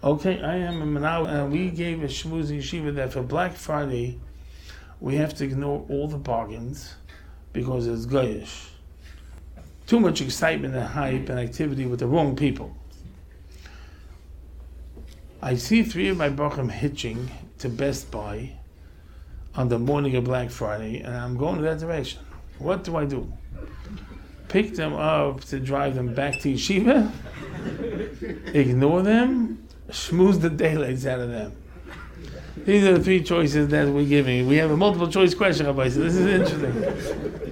Okay, I am a Manawi. We gave a shmuz yeshiva that for Black Friday, we have to ignore all the bargains because it's goyish. Too much excitement and hype and activity with the wrong people. I see 3 of my Bachim hitching to Best Buy on the morning of Black Friday, and I'm going in that direction. What do I do? Pick them up to drive them back to yeshiva? Ignore them? Schmooze the daylights out of them? These are the 3 choices that we're giving. We have a multiple choice question, Rabbi, so this is interesting.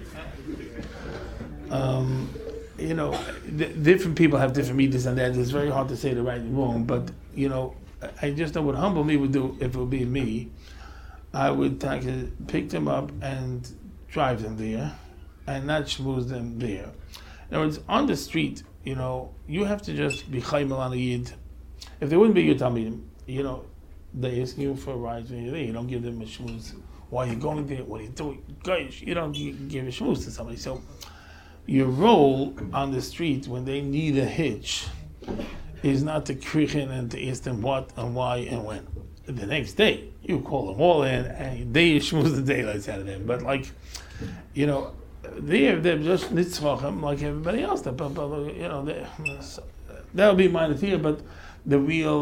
Different people have different meters on that. It's very hard to say the right and wrong, but, I just know what humble me would do if it would be me. I would pick them up and drive them there and not schmooze them there. In other words, on the street, you have to just be chaymel on a yid. If they wouldn't be your talmidim, they ask you for a ride when you're there. You don't give them a schmooze. Why are you going there? What are you doing? Gosh, you don't give a schmooze to somebody. So your role on the street when they need a hitch is not to krichen and to ask them what and why and when. The next day, you call them all in and they schmooze the daylights out of them. But they're just nitzvachim like everybody else. That would be my idea. But the real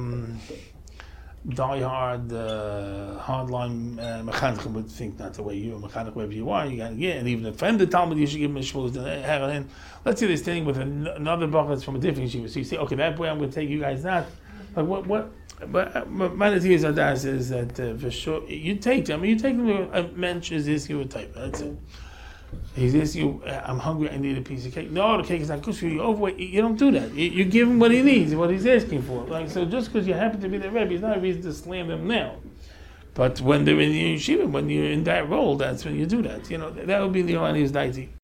die-hard, hardline mechanech would think not the way you're a mechanech, wherever you are, you got to get. And even if the Talmud, you should give him a shmuz. Let's say they're standing with another bachas from a different yeshiva. So you say, okay, that way I'm going to take you guys not. Like what? But my idea is that for sure you take them. You take them to a mensch is this you a type. That's it. He's asking you, I'm hungry, I need a piece of cake. No, the cake is not good for you, you're overweight. You don't do that. You give him what he needs, what he's asking for. So just because you happen to be the Rebbe, it's not a reason to slam them now. But when they're in the yeshiva, when you're in that role, that's when you do that. That would be the Iranian's deity.